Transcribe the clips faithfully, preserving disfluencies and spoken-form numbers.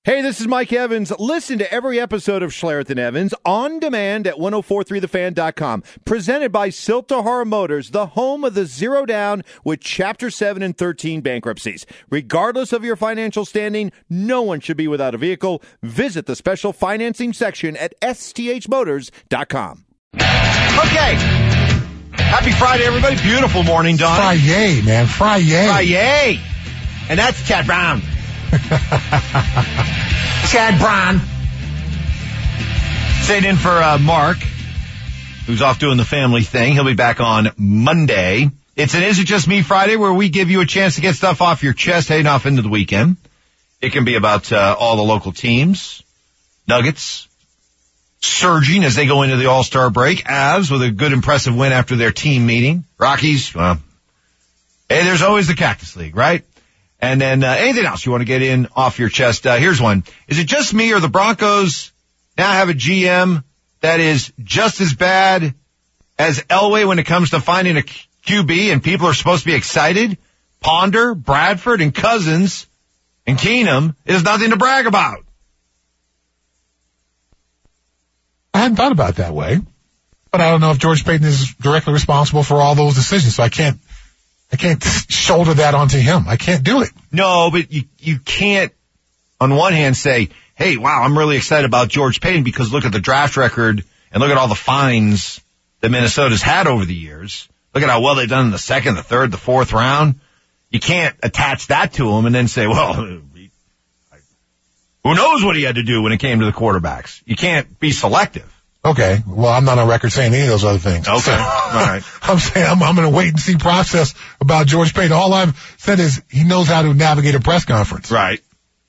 Hey, this is Mike Evans. Listen to every episode of Schlereth and Evans on demand at ten forty-three the fan dot com. Presented by Siltahara Motors, the home of the zero down with Chapter seven and thirteen bankruptcies. Regardless of your financial standing, no one should be without a vehicle. Visit the special financing section at S T H motors dot com. Okay. Happy Friday, everybody. Beautiful morning, Don. Friday, man. Friday. Friday. And that's Chad Brown. Chad Brown. Staying in for uh, Mark, who's off doing the family thing. He'll be back on Monday. It's an Is It Just Me Friday, where we give you a chance to get stuff off your chest heading off into the weekend. It can be about uh, all the local teams. Nuggets surging as they go into the All-Star break. Avs with a good, impressive win after their team meeting. Rockies, well, hey, there's always the Cactus League, right? And then uh, anything else you want to get in off your chest. Uh, here's one. Is it just me or the Broncos now have a G M that is just as bad as Elway when it comes to finding a Q B and people are supposed to be excited? Ponder, Bradford, and Cousins and Keenum is nothing to brag about. I hadn't thought about it that way, but I don't know if George Paton is directly responsible for all those decisions, so I can't I can't shoulder that onto him. I can't do it. No, but you you can't, on one hand, say, hey, wow, I'm really excited about George Paton because look at the draft record and look at all the fines that Minnesota's had over the years. Look at how well they've done in the second, the third, the fourth round. You can't attach that to him and then say, well, who knows what he had to do when it came to the quarterbacks. You can't be selective. Okay. Well, I'm not on record saying any of those other things. Okay. So, all right. I'm saying I'm, I'm going to wait and see process about George Paton. All I've said is he knows how to navigate a press conference. Right.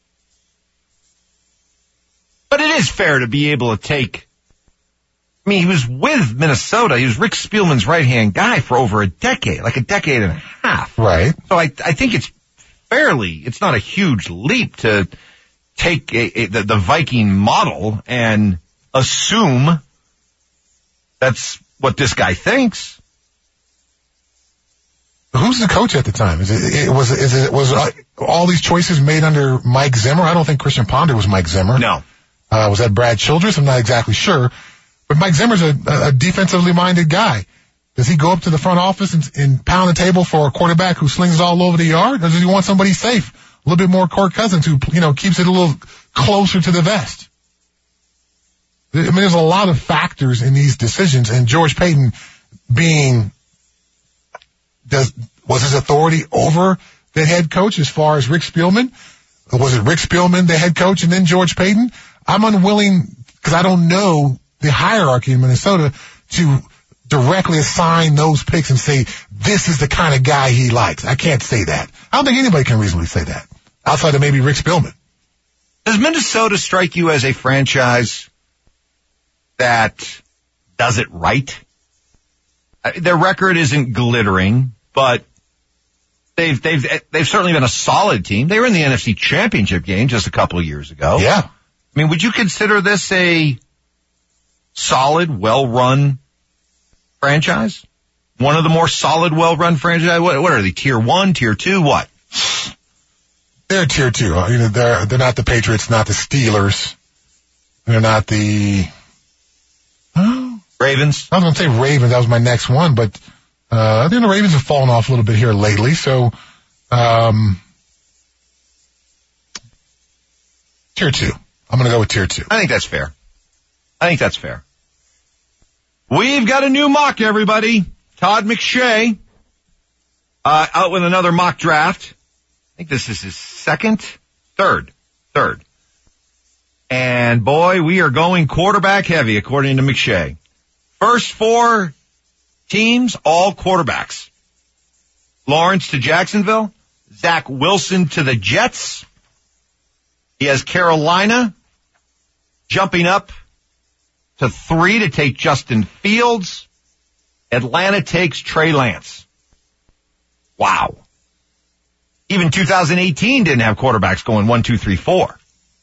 But it is fair to be able to take, I mean, he was with Minnesota. He was Rick Spielman's right-hand guy for over a decade, like a decade and a half. Right. So I, I think it's fairly, it's not a huge leap to take a, a, the, the Viking model and assume that's what this guy thinks. Who's the coach at the time? Is it, it was is it was uh, all these choices made under Mike Zimmer? I don't think Christian Ponder was Mike Zimmer. No. Uh, was that Brad Childress? I'm not exactly sure. But Mike Zimmer's a, a defensively minded guy. Does he go up to the front office and, and pound the table for a quarterback who slings all over the yard? Or does he want somebody safe? A little bit more Kirk Cousins who, you know, keeps it a little closer to the vest. I mean, there's a lot of factors in these decisions, and George Paton being, does, was his authority over the head coach as far as Rick Spielman? Or was it Rick Spielman, the head coach, and then George Paton? I'm unwilling, because I don't know the hierarchy in Minnesota, to directly assign those picks and say, this is the kind of guy he likes. I can't say that. I don't think anybody can reasonably say that, outside of maybe Rick Spielman. Does Minnesota strike you as a franchise that does it right? Their record isn't glittering, but they've they've they've certainly been a solid team. They were in the N F C Championship game just a couple of years ago. Yeah. I mean, would you consider this a solid, well-run franchise? One of the more solid, well-run franchise? What, what are they, tier one, tier two, what? They're tier two. You know, they're they're not the Patriots, not the Steelers. They're not the Ravens. I was going to say Ravens. That was my next one, but uh, I think the Ravens have fallen off a little bit here lately. So, um, tier two. I'm going to go with tier two. I think that's fair. I think that's fair. We've got a new mock, everybody. Todd McShay, uh, out with another mock draft. I think this is his second, third, third. And boy, we are going quarterback heavy, according to McShay. First four teams, all quarterbacks. Lawrence to Jacksonville. Zach Wilson to the Jets. He has Carolina jumping up to three to take Justin Fields. Atlanta takes Trey Lance. Wow. Even two thousand eighteen didn't have quarterbacks going one, two, three, four.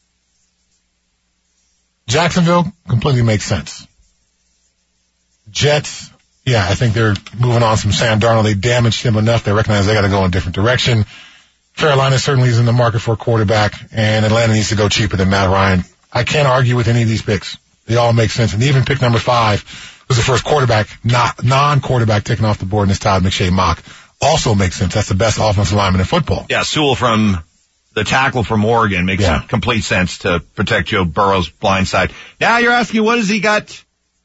Jacksonville completely makes sense. Jets, yeah, I think they're moving on from Sam Darnold. They damaged him enough. They recognize they got to go in a different direction. Carolina certainly is in the market for a quarterback, and Atlanta needs to go cheaper than Matt Ryan. I can't argue with any of these picks. They all make sense. And even pick number five was the first quarterback, not non-quarterback taken off the board in this Todd McShay mock. Also makes sense. That's the best offensive lineman in football. Yeah, Sewell from the tackle from Oregon makes Yeah. complete sense to protect Joe Burrow's blind side. Now you're asking, what has he got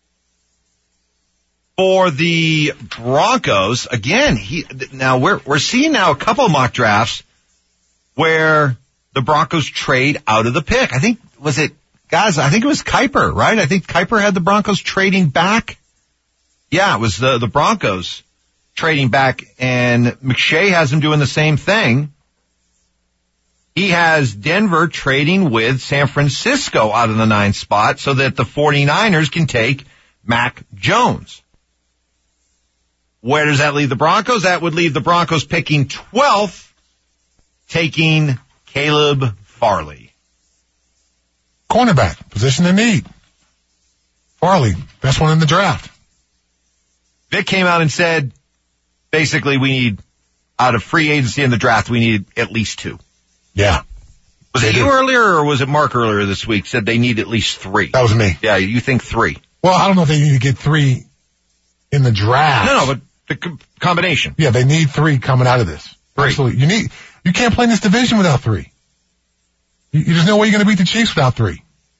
for the Broncos? Again, he now we're we're seeing now a couple of mock drafts where the Broncos trade out of the pick. I think, was it, guys, I think it was Kuiper, right? I think Kuiper had the Broncos trading back. Yeah, it was the, the Broncos trading back, and McShay has them doing the same thing. He has Denver trading with San Francisco out of the ninth spot so that the 49ers can take Mac Jones. Where does that leave the Broncos? That would leave the Broncos picking twelfth, taking Caleb Farley. Cornerback, position in need. Farley, best one in the draft. Vic came out and said, basically, we need, out of free agency in the draft, we need at least two. Yeah. Was They it you do. earlier, or was it Mark earlier this week said they need at least three? That was me. Yeah, you think three. Well, I don't know if they need to get three in the draft. No, no, but the co- combination. Yeah, they need three coming out of this. Three. Absolutely. You need, you can't play in this division without three. You, there's no way you're going to beat the Chiefs without three.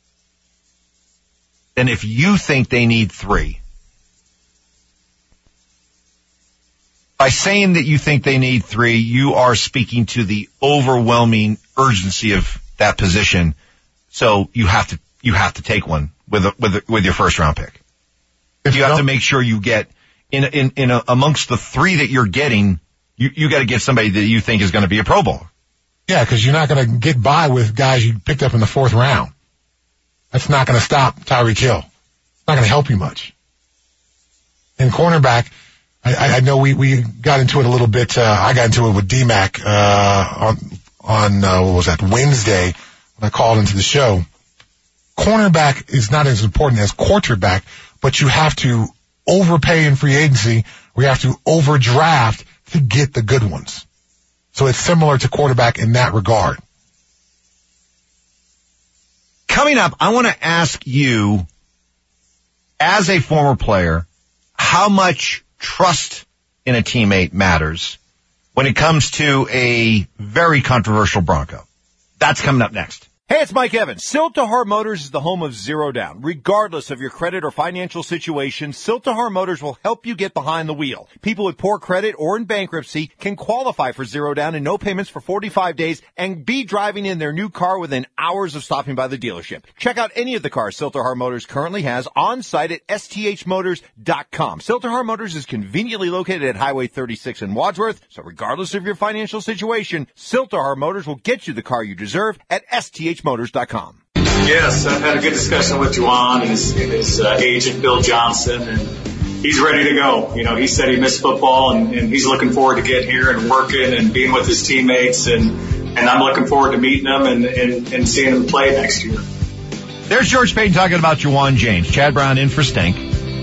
And if you think they need three, by saying that you think they need three, you are speaking to the overwhelming urgency of that position. So you have to, you have to take one with a, with a, with your first round pick. If You have don't- to make sure you get in in in a, amongst the three that you're getting, you you got to get somebody that you think is going to be a Pro Bowler. Yeah, because you're not going to get by with guys you picked up in the fourth round. That's not going to stop Tyreek Hill. It's not going to help you much. And cornerback, I, I know we, we got into it a little bit. Uh, I got into it with D-Mac uh, on, on uh, what was that, Wednesday when I called into the show. Cornerback is not as important as quarterback, but you have to overpay in free agency. We have to overdraft to get the good ones. So it's similar to quarterback in that regard. Coming up, I want to ask you, as a former player, how much trust in a teammate matters when it comes to a very controversial Bronco. That's coming up next. Hey, it's Mike Evans. Siltahar Motors is the home of Zero Down. Regardless of your credit or financial situation, Siltahar Motors will help you get behind the wheel. People with poor credit or in bankruptcy can qualify for Zero Down and no payments for forty-five days and be driving in their new car within hours of stopping by the dealership. Check out any of the cars Siltahar Motors currently has on site at S T H motors dot com. Siltahar Motors is conveniently located at Highway thirty-six in Wadsworth, so regardless of your financial situation, Siltahar Motors will get you the car you deserve at S T H motors dot com. Yes, I've had a good discussion with Juwan and his, and his uh, agent, Bill Johnson, and he's ready to go. You know, he said he missed football, and, and he's looking forward to getting here and working and being with his teammates, and, and I'm looking forward to meeting them and, and, and seeing him play next year. There's George Payton talking about Juwan James. Chad Brown in for Stink.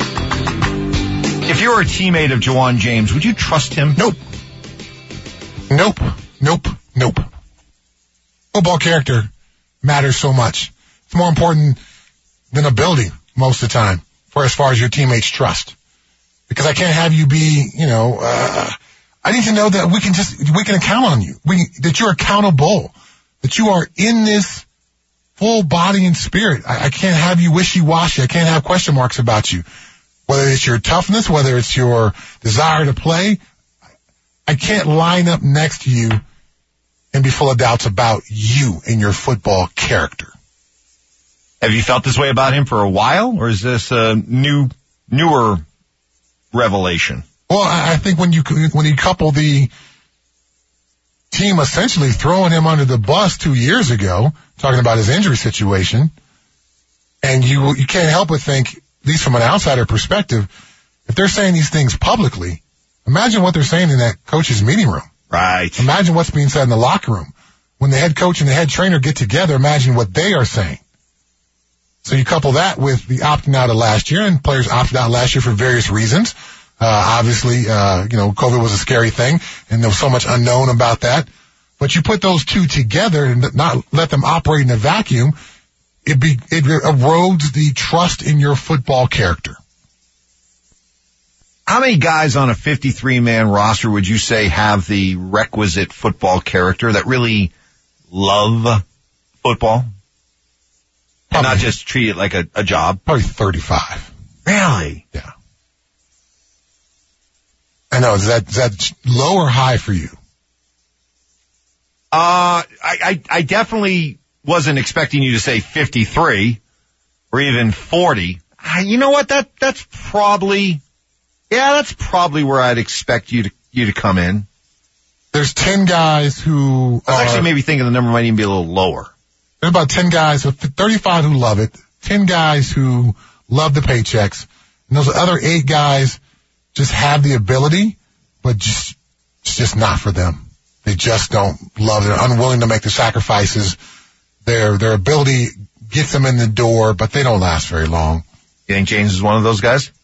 If you were a teammate of Juwan James, would you trust him? Nope. Nope. Nope. Nope. Football character matters so much. It's more important than ability most of the time for as far as your teammates' trust. Because I can't have you be, you know, uh, I need to know that we can just, we can count on you. We, that you're accountable. That you are in this full body and spirit. I, I can't have you wishy-washy. I can't have question marks about you. Whether it's your toughness, whether it's your desire to play, I can't line up next to you and be full of doubts about you and your football character. Have you felt this way about him for a while, or is this a new, newer revelation? Well, I I think when you when you couple the team essentially throwing him under the bus two years ago, talking about his injury situation, and you you can't help but think, at least from an outsider perspective, if they're saying these things publicly, imagine what they're saying in that coach's meeting room. Right. Imagine what's being said in the locker room. When the head coach and the head trainer get together, imagine what they are saying. So you couple that with the opting out of last year, and players opted out last year for various reasons. Uh, obviously, uh, you know, COVID was a scary thing, and there was so much unknown about that. But you put those two together and not let them operate in a vacuum, it be, it erodes the trust in your football character. How many guys on a fifty-three man roster would you say have the requisite football character that really love football? And not just treat it like a, a job? Probably thirty-five. Really? Yeah. I know. Is that, is that low or high for you? Uh, I, I, I definitely wasn't expecting you to say fifty-three or even forty. Uh, you know what? That, that's probably, yeah, that's probably where I'd expect you to, you to come in. There's ten guys who I was are, actually maybe thinking the number might even be a little lower. There's about ten guys, so thirty-five who love it, ten guys who love the paychecks, and those other eight guys just have the ability, but just, it's just not for them. They just don't love it. They're unwilling to make the sacrifices. Their, their ability gets them in the door, but they don't last very long. You think James is one of those guys?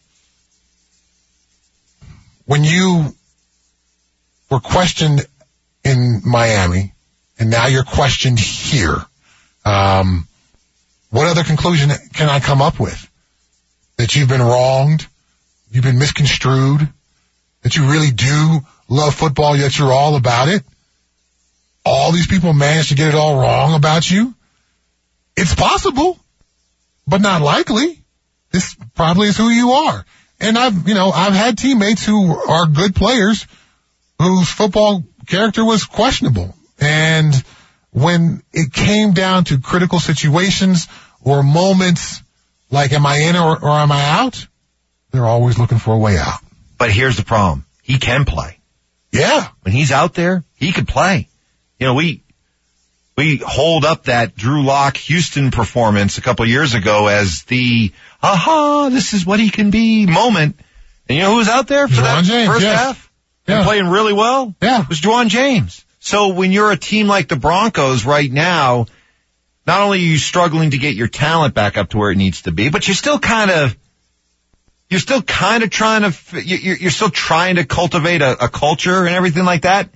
When you were questioned in Miami, and now you're questioned here, um, what other conclusion can I come up with? That you've been wronged, you've been misconstrued, that you really do love football, yet you're all about it? All these people managed to get it all wrong about you? It's possible, but not likely. This probably is who you are. And I've, you know, I've had teammates who are good players whose football character was questionable. And when it came down to critical situations or moments like, am I in or, or am I out? They're always looking for a way out. But here's the problem. He can play. Yeah. When he's out there, he could play. You know, we, we hold up that Drew Lock Houston performance a couple years ago as the, aha, this is what he can be moment. And you know who was out there for Juwan that James, first yes. half? Yeah. And playing really well? Yeah. It was Juwan James. So when you're a team like the Broncos right now, not only are you struggling to get your talent back up to where it needs to be, but you're still kind of, you're still kind of trying to, you're, you're still trying to cultivate a, a culture and everything like that.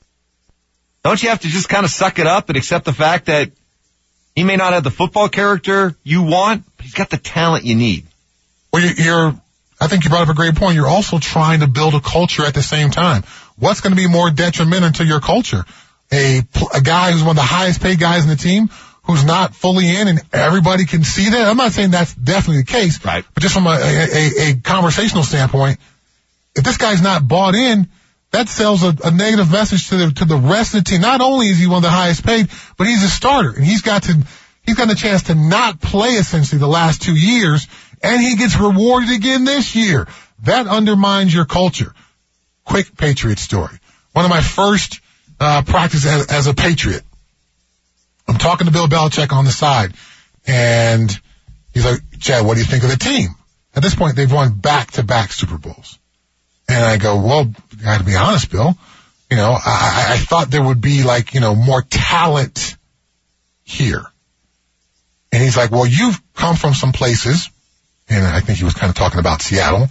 Don't you have to just kind of suck it up and accept the fact that he may not have the football character you want, but he's got the talent you need? Well, you're, I think you brought up a great point. You're also trying to build a culture at the same time. What's going to be more detrimental to your culture? A, a guy who's one of the highest paid guys in the team who's not fully in and everybody can see that? I'm not saying that's definitely the case, right? But just from a, a, a conversational standpoint, if this guy's not bought in, that sells a, a negative message to the, to the rest of the team. Not only is he one of the highest paid, but he's a starter and he's got to, he's got a chance to not play essentially the last two years and he gets rewarded again this year. That undermines your culture. Quick Patriot story. One of my first, uh, practice as, as a Patriot. I'm talking to Bill Belichick on the side and he's like, Chad, what do you think of the team? At this point, they've won back-to-back Super Bowls. And I go, well, I got to be honest, Bill. You know, I, I thought there would be like, you know, more talent here. And he's like, well, you've come from some places, and I think he was kind of talking about Seattle,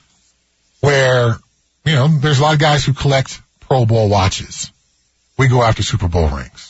where, you know, there's a lot of guys who collect Pro Bowl watches. We go after Super Bowl rings.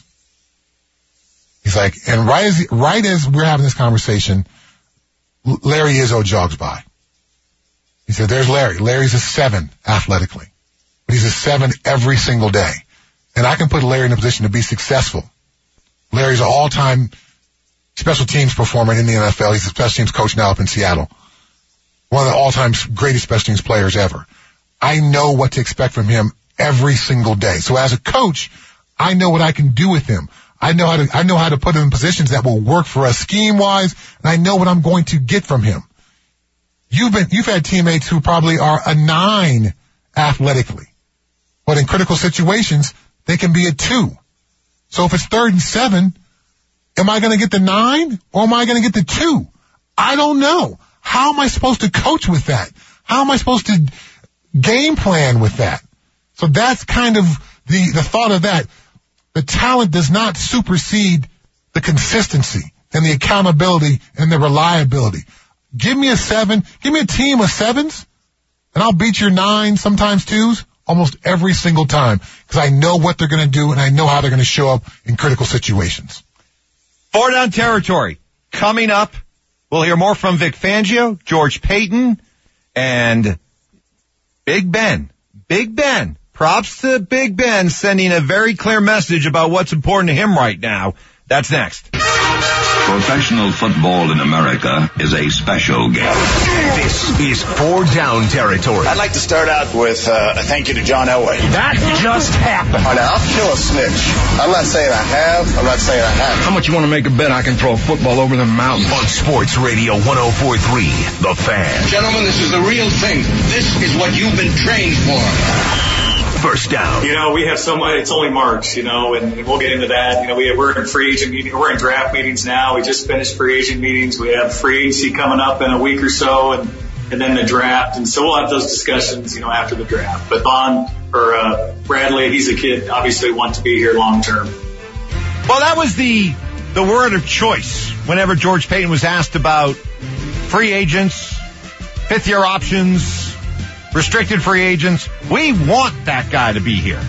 He's like, and right as, right as we're having this conversation, Larry Izzo jogs by. He said, there's Larry. Larry's a seven athletically, but he's a seven every single day. And I can put Larry in a position to be successful. Larry's an all-time special teams performer in the N F L. He's a special teams coach now up in Seattle. One of the all-time greatest special teams players ever. I know what to expect from him every single day. So as a coach, I know what I can do with him. I know how to, I know how to put him in positions that will work for us scheme-wise, and I know what I'm going to get from him. You've been, you've had teammates who probably are a nine athletically, but in critical situations, they can be a two. So if it's third and seven, am I going to get the nine or am I going to get the two? I don't know. How am I supposed to coach with that? How am I supposed to game plan with that? So that's kind of the, the thought of that. The talent does not supersede the consistency and the accountability and the reliability. Give me a seven, give me a team of sevens, and I'll beat your nine, sometimes twos, almost every single time because I know what they're going to do and I know how they're going to show up in critical situations. Four down territory coming up. We'll hear more from Vic Fangio, George Paton, and Big Ben. Big Ben. Props to Big Ben sending a very clear message about what's important to him right now. That's next. Professional football in America is a special game. This is Four Down Territory. I'd like to start out with uh, a thank you to John Elway. That just happened. All right, now, I'll kill a snitch. I'm not saying I have. I'm not saying I haven't. How much you want to make a bet I can throw a football over the mountains? On Sports Radio one oh four point three, The Fan. Gentlemen, this is the real thing. This is what you've been trained for. First down. You know, we have so much, it's only March, you know, and, and we'll get into that. You know, we have, we're in free agent meetings, we're in draft meetings now. We just finished free agent meetings. We have free agency coming up in a week or so and, and then the draft. And so we'll have those discussions, you know, after the draft. But Bond or, uh, Bradley, he's a kid, obviously want to be here long term. Well, that was the, the word of choice whenever George Paton was asked about free agents, fifth year options, restricted free agents. We want that guy to be here.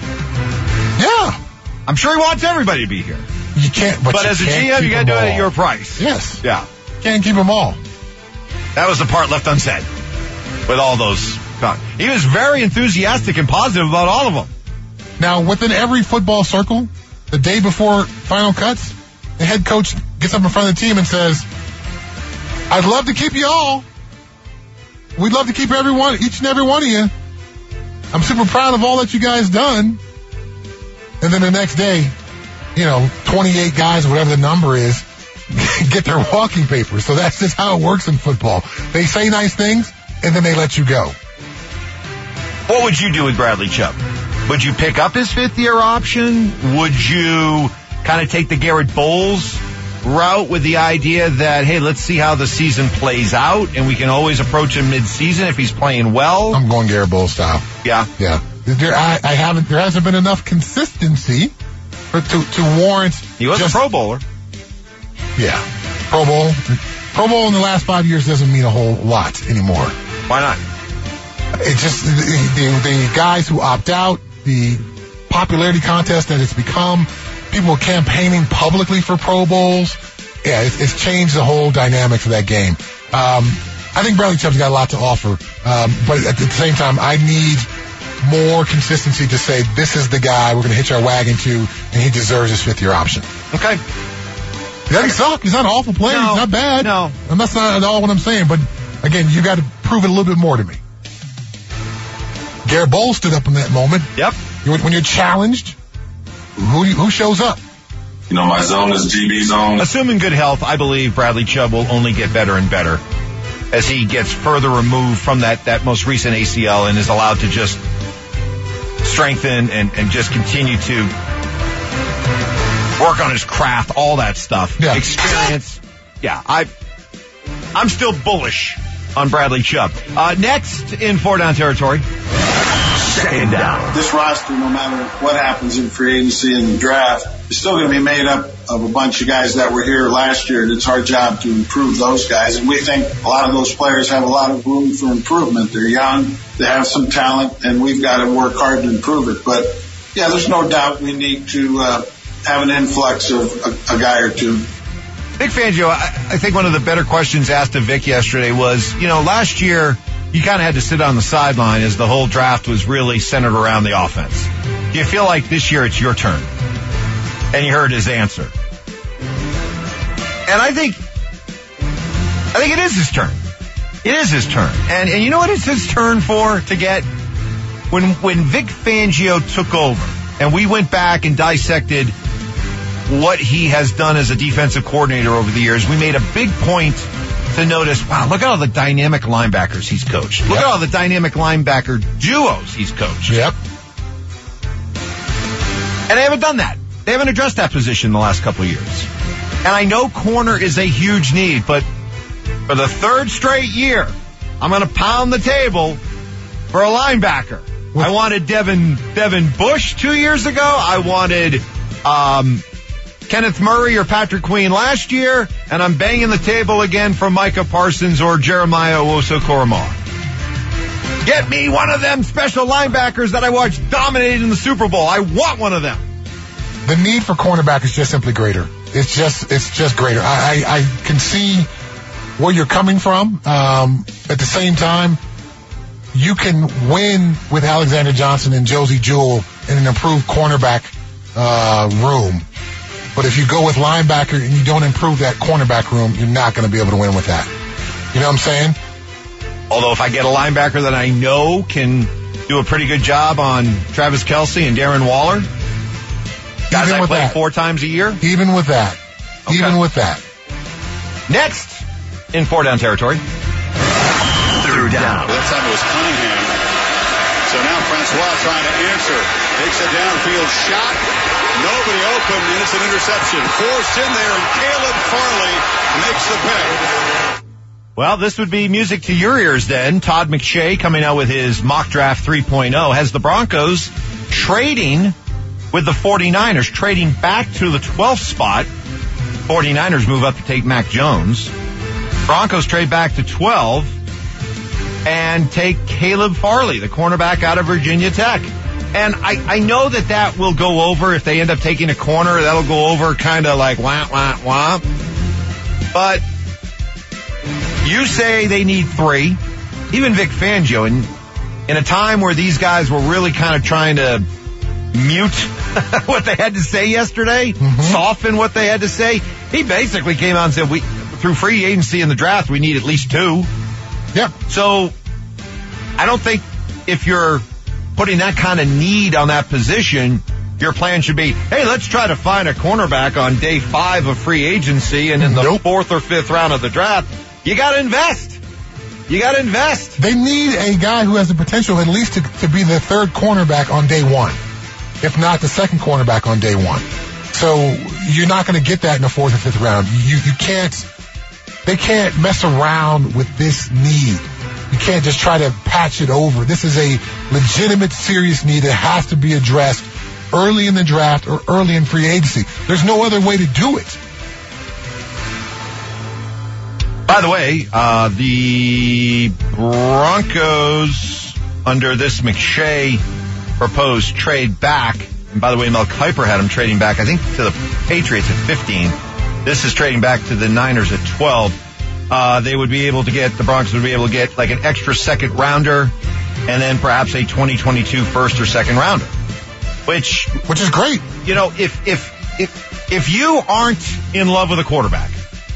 Yeah. I'm sure he wants everybody to be here. You can't, but, But you as a can't G M, you keep got to do them it at all. your price. Yes. Yeah. Can't keep them all. That was the part left unsaid with all those. He was very enthusiastic and positive about all of them. Now, within every football circle, the day before final cuts, the head coach gets up in front of the team and says, I'd love to keep you all. We'd love to keep everyone, each and every one of you. I'm super proud of all that you guys done. And then the next day, you know, twenty-eight guys, or whatever the number is, get their walking papers. So that's just how it works in football. They say nice things, and then they let you go. What would you do with Bradley Chubb? Would you pick up his fifth year option? Would you kind of take the Garrett Bowles route with the idea that, hey, let's see how the season plays out and we can always approach him mid-season if he's playing well? I'm going Garrett Bowles style. Yeah. Yeah. There, I, I haven't, there hasn't been enough consistency for, to, to warrant. He was just, a Pro Bowler. Yeah. Pro Bowl. Pro Bowl in the last five years doesn't mean a whole lot anymore. Why not? It's just the, the, the guys who opt out, the popularity contest that it's become, people campaigning publicly for Pro Bowls. Yeah, it's, it's changed the whole dynamics of that game. Um, I think Bradley Chubb's got a lot to offer, um, but at the same time, I need more consistency to say this is the guy we're going to hitch our wagon to, and he deserves his fifth year option. Okay. He doesn't suck. He's not an awful player. No, He's not bad. no. And that's not at all what I'm saying. But again, you got to prove it a little bit more to me. Garrett Bowles stood up in that moment. Yep. When you're challenged, who who shows up? You know, my zone is G B zone. Assuming good health, I believe Bradley Chubb will only get better and better as he gets further removed from that, that most recent A C L and is allowed to just strengthen and, and just continue to work on his craft, all that stuff. Yeah. Experience. Yeah, I, I'm still bullish on Bradley Chubb. Uh, next in four down territory. Second down. This roster, no matter what happens in free agency and the draft, is still going to be made up of a bunch of guys that were here last year, and it's our job to improve those guys. And we think a lot of those players have a lot of room for improvement. They're young, they have some talent, and we've got to work hard to improve it. But, yeah, there's no doubt we need to uh, have an influx of a, a guy or two. Vic Fangio, I, I think one of the better questions asked of Vic yesterday was, you know, last year you kind of had to sit on the sideline as the whole draft was really centered around the offense. Do you feel like this year it's your turn? And you heard his answer. And I think, I think it is his turn. It is his turn. And, and you know what it's his turn for to get? When, when Vic Fangio took over and we went back and dissected what he has done as a defensive coordinator over the years, we made a big point to notice, wow, look at all the dynamic linebackers he's coached. Look Yep. at all the dynamic linebacker duos he's coached. Yep. And they haven't done that. They haven't addressed that position in the last couple of years. And I know corner is a huge need, but for the third straight year, I'm going to pound the table for a linebacker. I wanted Devin, Devin Bush two years ago. I wanted, um, Kenneth Murray or Patrick Queen last year, and I'm banging the table again for Micah Parsons or Jeremiah Owusu-Koramoah. Get me one of them special linebackers that I watched dominated in the Super Bowl. I want one of them. The need for cornerback is just simply greater. It's just, it's just greater. I, I, I can see where you're coming from. Um, at the same time, you can win with Alexander Johnson and Josie Jewell in an improved cornerback uh, room. But if you go with linebacker and you don't improve that cornerback room, you're not going to be able to win with that. You know what I'm saying? Although if I get a linebacker that I know can do a pretty good job on Travis Kelce and Darren Waller, guys I play that. four times a year? Even with that. Okay. Even with that. Next, in four down territory. Third down. That time it was Cunningham. So now Francois trying to answer. Takes a downfield shot. Nobody open, and it's an interception. Forced in there, and Caleb Farley makes the pick. Well, this would be music to your ears then. Todd McShay coming out with his mock draft three point oh has the Broncos trading with the 49ers, trading back to the twelfth spot. 49ers move up to take Mac Jones. Broncos trade back to twelve and take Caleb Farley, the cornerback out of Virginia Tech. And I, I know that that will go over if they end up taking a corner. That'll go over kind of like wah, wah, wah. But you say they need three. Even Vic Fangio, in, in a time where these guys were really kind of trying to mute what they had to say yesterday, mm-hmm. soften what they had to say, he basically came out and said, "We through free agency in the draft, we need at least two." Yep. So I don't think if you're putting that kind of need on that position, your plan should be, hey, let's try to find a cornerback on day five of free agency and in the nope. fourth or fifth round of the draft. You got to invest. You got to invest. They need a guy who has the potential at least to, to be the third cornerback on day one, if not the second cornerback on day one. So you're not going to get that in the fourth or fifth round. You you can't. They can't mess around with this need. You can't just try to patch it over. This is a legitimate, serious need that has to be addressed early in the draft or early in free agency. There's no other way to do it. By the way, uh, the Broncos, under this McShay proposed trade back, and by the way, Mel Kiper had them trading back, I think, to the Patriots at fifteen. This is trading back to the Niners at twelve. Uh, they would be able to get, the Broncos would be able to get like an extra second rounder and then perhaps a twenty twenty-two first or second rounder. Which, which is great. You know, if, if, if, if you aren't in love with a quarterback,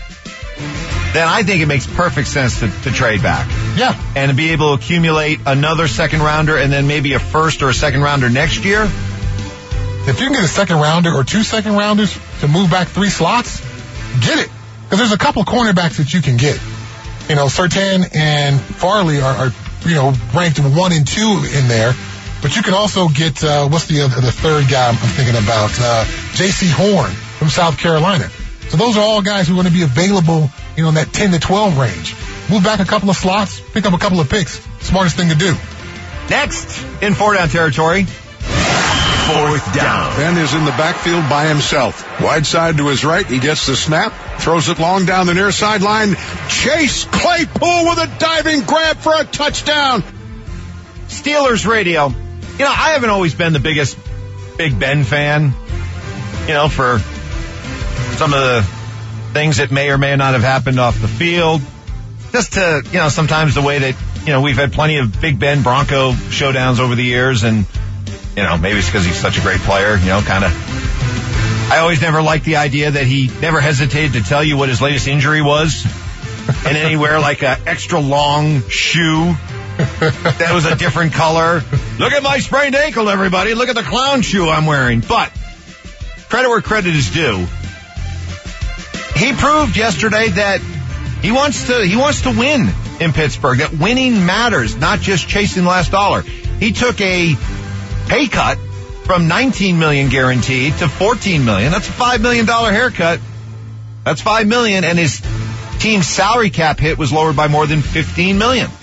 then I think it makes perfect sense to, to trade back. Yeah. And to be able to accumulate another second rounder and then maybe a first or a second rounder next year. If you can get a second rounder or two second rounders to move back three slots, get it. Because there's a couple of cornerbacks that you can get. You know, Surtain and Farley are, are, you know, ranked one and two in there. But you can also get, uh, what's the other, the third guy I'm thinking about? Uh, J C Horn from South Carolina. So those are all guys who are going to be available, you know, in that ten to twelve range. Move back a couple of slots, pick up a couple of picks. Smartest thing to do. Next, in four down territory. Fourth down. Ben is in the backfield by himself. Wide side to his right. He gets the snap. Throws it long down the near sideline. Chase Claypool with a diving grab for a touchdown. Steelers radio. You know, I haven't always been the biggest Big Ben fan, you know, for some of the things that may or may not have happened off the field. Just to, you know, sometimes the way that, you know, we've had plenty of Big Ben Bronco showdowns over the years, and you know, maybe it's because he's such a great player, you know, kind of. I always never liked the idea that he never hesitated to tell you what his latest injury was. And then he wear like a extra long shoe that was a different color. Look at my sprained ankle, everybody. Look at the clown shoe I'm wearing. But credit where credit is due. He proved yesterday that he wants to, he wants to win in Pittsburgh, that winning matters, not just chasing the last dollar. He took a pay cut from nineteen million dollars guaranteed to fourteen million dollars. That's a five million dollars haircut. That's five million dollars, and his team's salary cap hit was lowered by more than fifteen million dollars.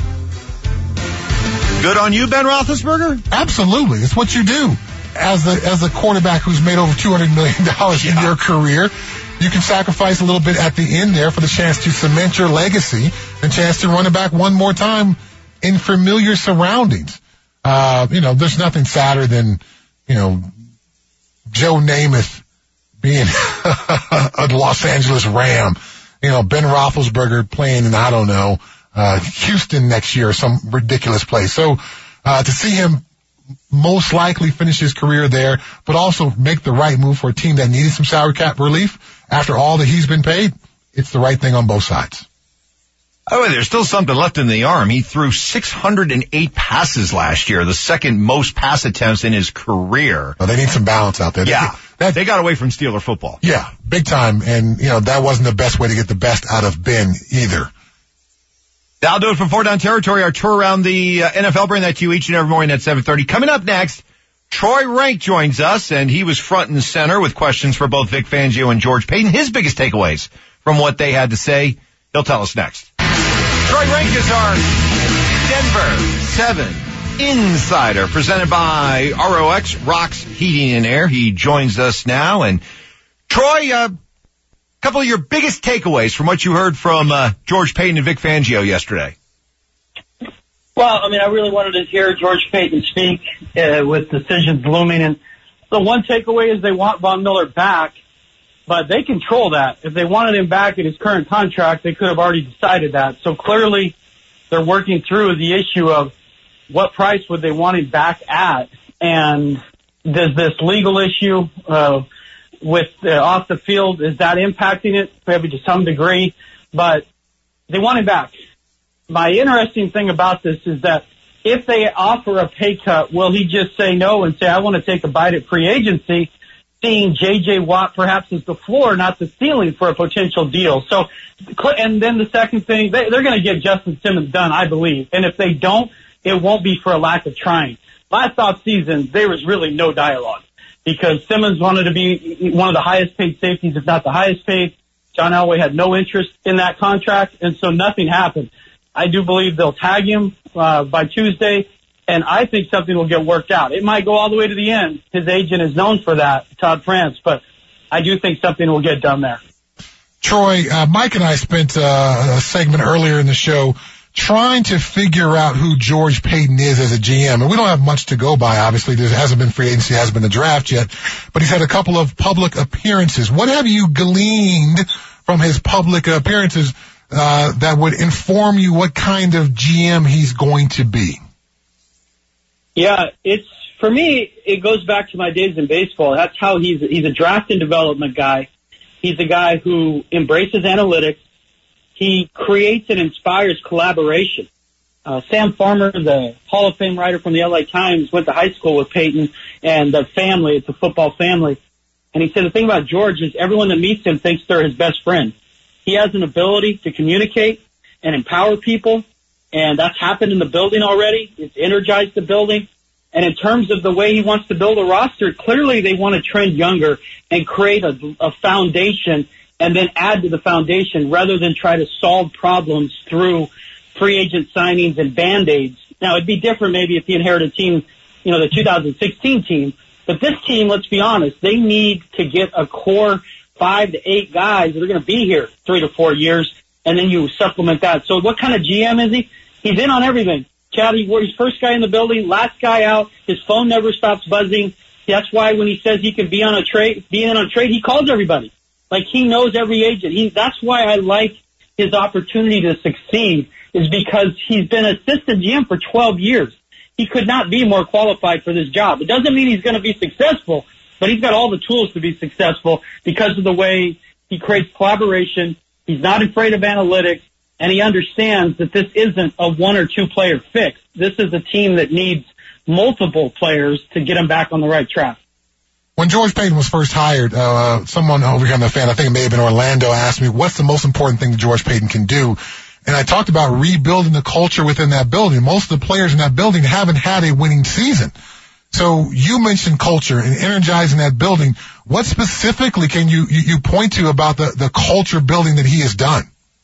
Good on you, Ben Roethlisberger? Absolutely. It's what you do as a, as a quarterback who's made over two hundred million dollars yeah. in your career. You can sacrifice a little bit at the end there for the chance to cement your legacy and chance to run it back one more time in familiar surroundings. Uh, you know, there's nothing sadder than, you know, Joe Namath being a Los Angeles Ram, you know, Ben Roethlisberger playing in, I don't know, uh, Houston next year or some ridiculous place. So, uh, to see him most likely finish his career there, but also make the right move for a team that needed some salary cap relief after all that he's been paid, it's the right thing on both sides. Oh, there's still something left in the arm. He threw six hundred eight passes last year, the second most pass attempts in his career. Well, they need some balance out there. Yeah, they, that, they got away from Steeler football. Yeah, big time. And, you know, that wasn't the best way to get the best out of Ben either. That'll do it for Four Down Territory. Our tour around the uh, N F L, bring that to you each and every morning at seven thirty. Coming up next, Troy Rank joins us, and he was front and center with questions for both Vic Fangio and George Paton. His biggest takeaways from what they had to say, he'll tell us next. Troy Rank is our Denver seven Insider, presented by R O X, Rocks Heating and Air. He joins us now. And Troy, a uh, couple of your biggest takeaways from what you heard from uh, George Paton and Vic Fangio yesterday. Well, I mean, I really wanted to hear George Paton speak uh, with decisions looming. And the one takeaway is they want Von Miller back, but they control that. If they wanted him back in his current contract, they could have already decided that. So clearly they're working through the issue of what price would they want him back at. And does this legal issue uh, with uh, off the field, is that impacting it? Maybe to some degree, but they want him back. My interesting thing about this is that if they offer a pay cut, will he just say no and say, I want to take a bite at free agency, seeing J J. Watt perhaps as the floor, not the ceiling for a potential deal? So, and then the second thing, they, they're going to get Justin Simmons done, I believe. And if they don't, it won't be for a lack of trying. Last offseason, there was really no dialogue because Simmons wanted to be one of the highest paid safeties, if not the highest paid. John Elway had no interest in that contract, and so nothing happened. I do believe they'll tag him uh, by Tuesday, and I think something will get worked out. It might go all the way to the end. His agent is known for that, Todd France, but I do think something will get done there. Troy, uh, Mike and I spent uh, a segment earlier in the show trying to figure out who George Paton is as a G M. And we don't have much to go by, obviously. There hasn't been free agency, hasn't been the draft yet, but he's had a couple of public appearances. What have you gleaned from his public appearances uh, that would inform you what kind of G M he's going to be? Yeah, it's, for me, it goes back to my days in baseball. That's how he's, he's a draft and development guy. He's a guy who embraces analytics. He creates and inspires collaboration. Uh, Sam Farmer, the Hall of Fame writer from the L A Times, went to high school with Paton and the family. It's a football family. And he said the thing about George is everyone that meets him thinks they're his best friend. He has an ability to communicate and empower people, and that's happened in the building already. It's energized the building. And in terms of the way he wants to build a roster, clearly they want to trend younger and create a, a foundation and then add to the foundation rather than try to solve problems through free agent signings and Band-Aids. Now, it'd be different maybe if he inherited a team, you know, the two thousand sixteen team. But this team, let's be honest, they need to get a core five to eight guys that are going to be here three to four years, and then you supplement that. So what kind of G M is he? He's in on everything. Chad, he's first guy in the building, last guy out. His phone never stops buzzing. That's why when he says he can be on a trade, be in on a trade, he calls everybody. Like, he knows every agent. He, that's why I like his opportunity to succeed, is because he's been assistant G M for twelve years. He could not be more qualified for this job. It doesn't mean he's going to be successful, but he's got all the tools to be successful because of the way he creates collaboration. He's not afraid of analytics, and he understands that this isn't a one or two player fix. This is a team that needs multiple players to get him back on the right track. When George Paton was first hired, uh, someone over here on the fan, I think it may have been Orlando, asked me, what's the most important thing that George Paton can do? And I talked about rebuilding the culture within that building. Most of the players in that building haven't had a winning season. So you mentioned culture and energizing that building. What specifically can you, you, you point to about the, the culture building that he has done?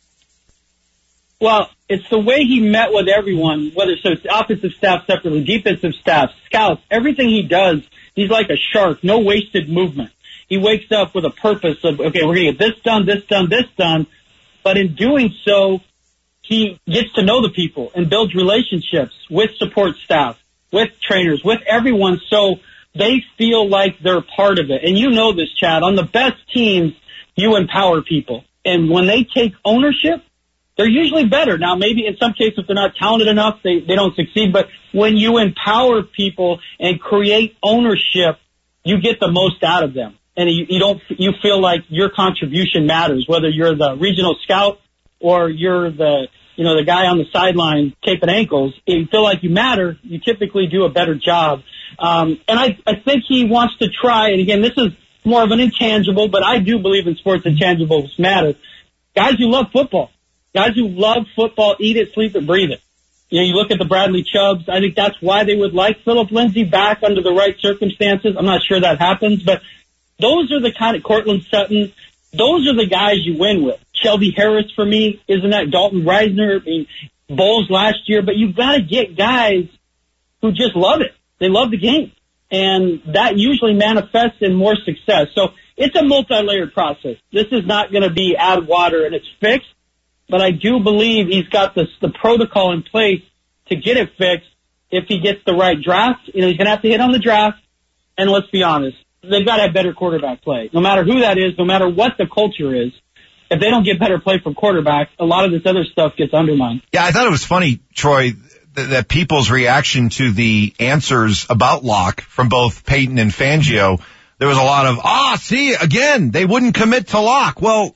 Well, it's the way he met with everyone, whether so it's offensive staff separately, defensive staff, scouts, everything he does. He's like a shark, no wasted movement. He wakes up with a purpose of, okay, we're going to get this done, this done, this done. But in doing so, he gets to know the people and builds relationships with support staff, with trainers, with everyone, so they feel like they're part of it. And you know this, Chad. On the best teams, you empower people. And when they take ownership, they're usually better. Now, maybe in some cases, if they're not talented enough, they, they don't succeed. But when you empower people and create ownership, you get the most out of them. And you, you don't, you feel like your contribution matters, whether you're the regional scout or you're the, you know, the guy on the sideline taping ankles. If you feel like you matter, you typically do a better job. Um, and I, I think he wants to try, and again, this is more of an intangible, but I do believe in sports intangibles matter. Guys who love football, guys who love football, eat it, sleep it, breathe it. You know, you look at the Bradley Chubbs. I think that's why they would like Philip Lindsay back under the right circumstances. I'm not sure that happens, but those are the kind of Cortland Sutton. Those are the guys you win with. Shelby Harris for me, isn't that Dalton Reisner? I mean, Bowles last year, but you've got to get guys who just love it. They love the game, and that usually manifests in more success. So it's a multi-layered process. This is not going to be add water and it's fixed, but I do believe he's got the, the protocol in place to get it fixed if he gets the right draft. You know, he's going to have to hit on the draft, and let's be honest, they've got to have better quarterback play. No matter who that is, no matter what the culture is, if they don't get better play from quarterback, a lot of this other stuff gets undermined. Yeah, I thought it was funny, Troy, that people's reaction to the answers about Locke from both Peyton and Fangio, there was a lot of, ah, see, again, they wouldn't commit to Locke. Well,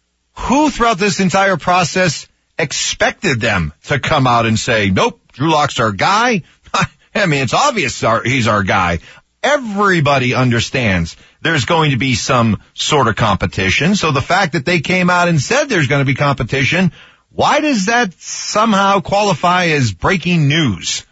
who throughout this entire process expected them to come out and say, nope, Drew Locke's our guy? I mean, it's obvious our, he's our guy. Everybody understands there's going to be some sort of competition. So the fact that they came out and said there's going to be competition, why does that somehow qualify as breaking news?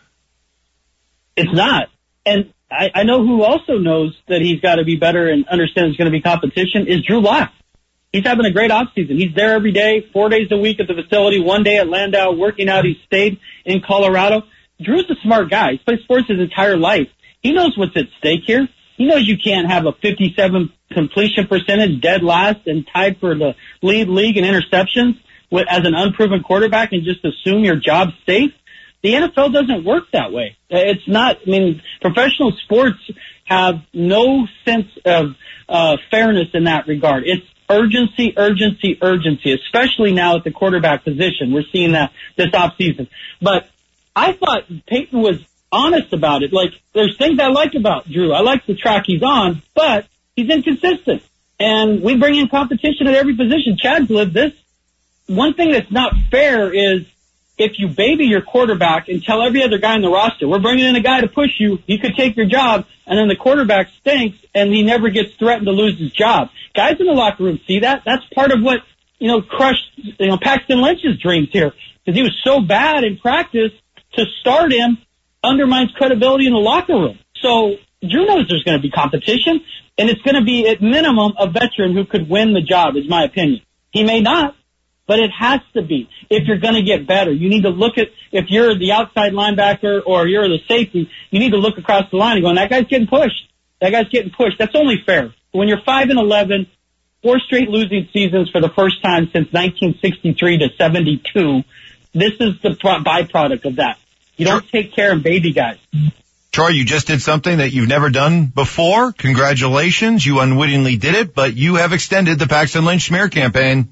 It's not. And I, I know who also knows that he's got to be better and understands there's going to be competition is Drew Lock. He's having a great offseason. He's there every day, four days a week at the facility, one day at Landau, working out. He stayed in Colorado. Drew's a smart guy. He's played sports his entire life. He knows what's at stake here. He knows you can't have a fifty-seven completion percentage, dead last, and tied for the lead league in interceptions with, as an unproven quarterback and just assume your job's safe. The N F L doesn't work that way. It's not, I mean, professional sports have no sense of uh, fairness in that regard. It's urgency, urgency, urgency, especially now at the quarterback position. We're seeing that this offseason. But I thought Peyton was honest about it. Like, there's things I like about Drew. I like the track he's on, but he's inconsistent. And we bring in competition at every position. Chad's lived this. One thing that's not fair is if you baby your quarterback and tell every other guy in the roster, we're bringing in a guy to push you, he could take your job, and then the quarterback stinks and he never gets threatened to lose his job. Guys in the locker room see that. That's part of what, you know, crushed, you know, Paxton Lynch's dreams here, because he was so bad in practice. To start him undermines credibility in the locker room. So Drew knows there's going to be competition, and it's going to be at minimum a veteran who could win the job, is my opinion. He may not, but it has to be. If you're going to get better, you need to look at, if you're the outside linebacker or you're the safety, you need to look across the line and go, that guy's getting pushed. That guy's getting pushed. That's only fair. When you're five and eleven, four straight losing seasons for the first time since nineteen sixty-three to seventy-two, this is the byproduct of that. You don't take care of baby guys. Troy, you just did something that you've never done before. Congratulations. You unwittingly did it, but you have extended the Paxton Lynch smear campaign.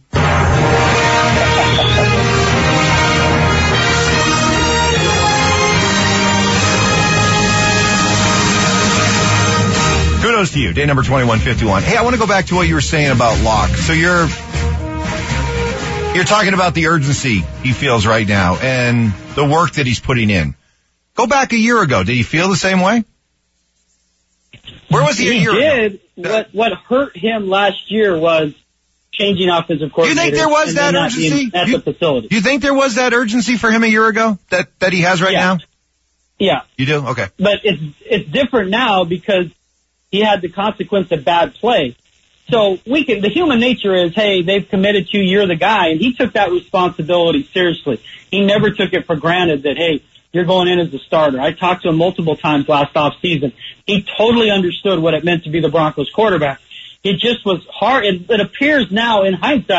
Kudos to you. Day number twenty-one fifty-one. Hey, I want to go back to what you were saying about Locke. So you're you're talking about the urgency he feels right now and the work that he's putting in. Go back a year ago. Did he feel the same way? Where was he, he a year did. ago? What, what hurt him last year was changing offensive coordinators. You think there was that urgency? At you, the facility. You think there was that urgency for him a year ago that, that he has right yeah. now? Yeah. You do? Okay. But it's it's different now because he had the consequence of bad play. So we can, the human nature is, hey, they've committed to you, you're the guy, and he took that responsibility seriously. He never took it for granted that, hey, you're going in as a starter. I talked to him multiple times last offseason. He totally understood what it meant to be the Broncos quarterback. It just was hard. It, it appears now in hindsight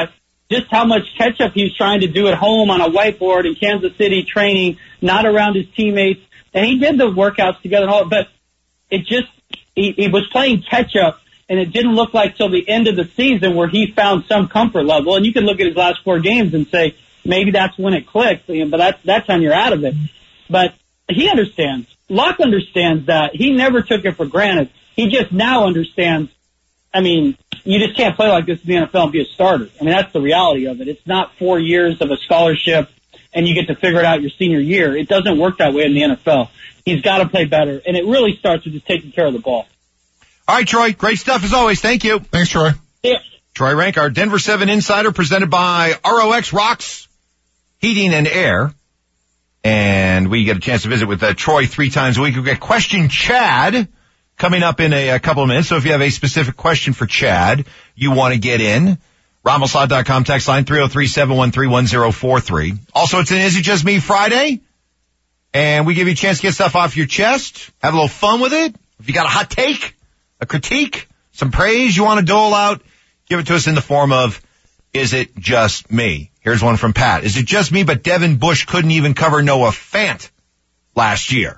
just how much catch-up he was trying to do at home on a whiteboard in Kansas City training, not around his teammates. And he did the workouts together and all, but it just, he, he was playing catch-up, and it didn't look like till the end of the season where he found some comfort level. And you can look at his last four games and say, maybe that's when it clicked, but that, that time you're out of it. But he understands. Locke understands that. He never took it for granted. He just now understands, I mean, you just can't play like this in the N F L and be a starter. I mean, that's the reality of it. It's not four years of a scholarship and you get to figure it out your senior year. It doesn't work that way in the N F L. He's got to play better, and it really starts with just taking care of the ball. All right, Troy. Great stuff as always. Thank you. Thanks, Troy. Yeah. Troy Rank, our Denver seven Insider, presented by R O X Rocks Heating and Air. And we get a chance to visit with uh, Troy three times a week. We've got Question Chad coming up in a, a couple of minutes. So if you have a specific question for Chad, you want to get in, Ramoslaw dot com text line three oh three, seven one three, one oh four three. Also, it's an Is It Just Me Friday, and we give you a chance to get stuff off your chest, have a little fun with it. If you got a hot take, a critique, some praise you want to dole out, give it to us in the form of Is It Just Me? Here's one from Pat. Is it just me, but Devin Bush couldn't even cover Noah Fant last year?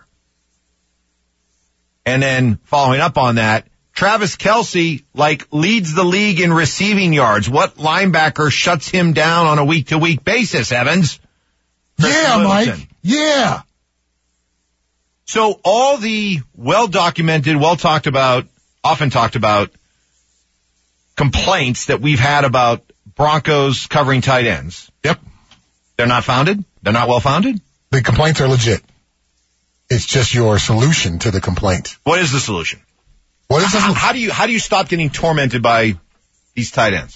And then following up on that, Travis Kelce, like, leads the league in receiving yards. What linebacker shuts him down on a week-to-week basis, Evans? Chris Yeah, Littleton. Mike. Yeah. So all the well-documented, well-talked about, often talked about complaints that we've had about Broncos covering tight ends. Yep. They're not founded? They're not well-founded? The complaints are legit. It's just your solution to the complaint. What is the solution? What is the how, solution? how do you how do you stop getting tormented by these tight ends?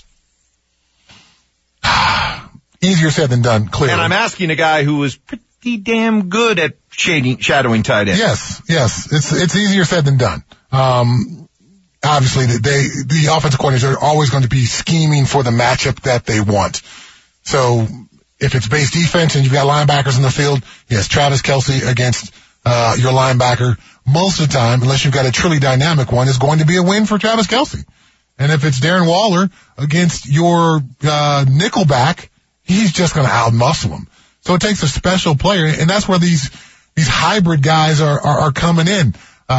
Easier said than done, clearly. And I'm asking a guy who is pretty damn good at shading, shadowing tight ends. Yes, yes. It's it's easier said than done. Um, obviously, they the offensive coordinators are always going to be scheming for the matchup that they want. So if it's base defense and you've got linebackers in the field, yes, Travis Kelce against uh your linebacker, most of the time, unless you've got a truly dynamic one, is going to be a win for Travis Kelce. And if it's Darren Waller against your uh nickelback, he's just going to outmuscle him. So it takes a special player, and that's where these these hybrid guys are are, are coming in.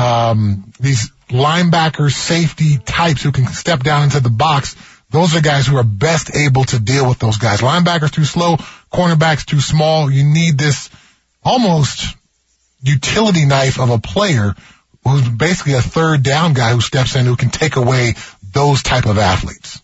Um these linebacker safety types who can step down into the box. Those are guys who are best able to deal with those guys. Linebackers too slow, cornerbacks too small. You need this almost utility knife of a player who's basically a third down guy who steps in, who can take away those type of athletes.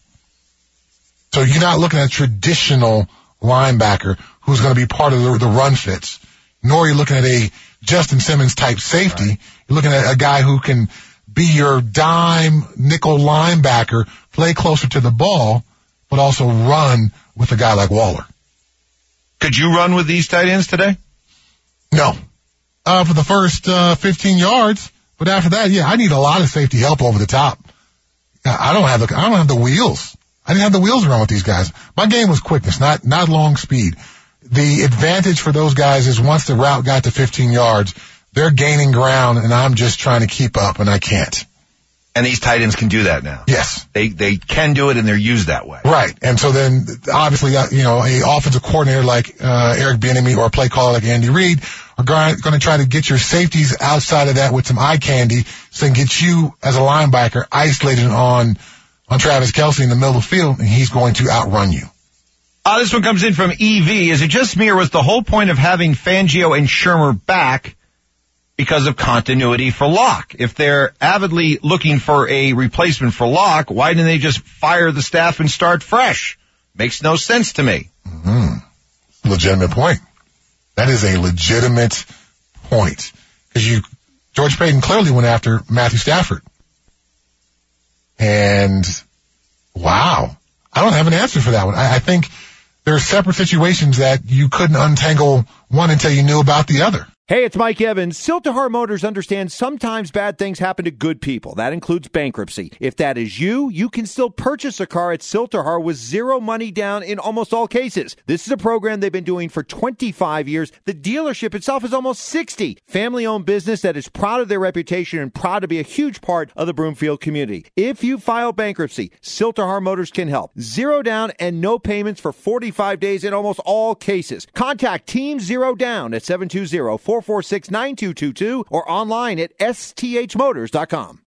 So you're not looking at a traditional linebacker who's going to be part of the, the run fits, nor are you looking at a Justin Simmons type safety. Right. You're looking at a guy who can be your dime nickel linebacker, play closer to the ball, but also run with a guy like Waller. Could you run with these tight ends today? No. Uh, for the first, uh, fifteen yards. But after that, yeah, I need a lot of safety help over the top. I don't have the, I don't have the wheels. I didn't have the wheels around with these guys. My game was quickness, not, not long speed. The advantage for those guys is once the route got to fifteen yards, they're gaining ground and I'm just trying to keep up and I can't. And these tight ends can do that now. Yes. They, they can do it and they're used that way. Right. And so then obviously, you know, a offensive coordinator like, uh, Eric Bieniemy or a play caller like Andy Reid are going to try to get your safeties outside of that with some eye candy so they can get you as a linebacker isolated on, on Travis Kelce in the middle of the field and he's going to outrun you. Uh, this one comes in from E V. Is it just me or was the whole point of having Fangio and Shermer back because of continuity for Locke? If they're avidly looking for a replacement for Locke, why didn't they just fire the staff and start fresh? Makes no sense to me. Mm-hmm. Legitimate point. That is a legitimate point. Because you, George Paton clearly went after Matthew Stafford. And, wow. I don't have an answer for that one. I, I think there are separate situations that you couldn't untangle one until you knew about the other. Hey, it's Mike Evans. Siltahar Motors understands sometimes bad things happen to good people. That includes bankruptcy. If that is you, you can still purchase a car at Siltahar with zero money down in almost all cases. This is a program they've been doing for twenty-five years. The dealership itself is almost sixty. Family-owned business that is proud of their reputation and proud to be a huge part of the Broomfield community. If you file bankruptcy, Siltahar Motors can help. Zero down and no payments for forty-five days in almost all cases. Contact Team Zero Down at seven two zero, four four six, nine two two two or online at s t h motors dot com.